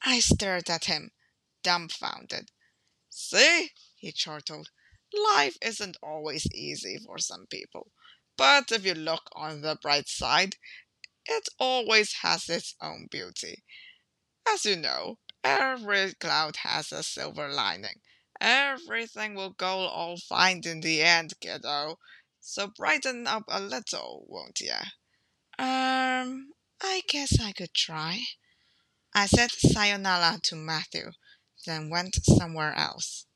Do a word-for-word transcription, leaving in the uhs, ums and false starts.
I stared at him, dumbfounded. See, he chortled, life isn't always easy for some people. But if you look on the bright side, it always has its own beauty. As you know, every cloud has a silver lining. Everything will go all fine in the end, kiddo. So brighten up a little, won't ya? Um, I guess I could try. I said sayonara to Matthew, then went somewhere else.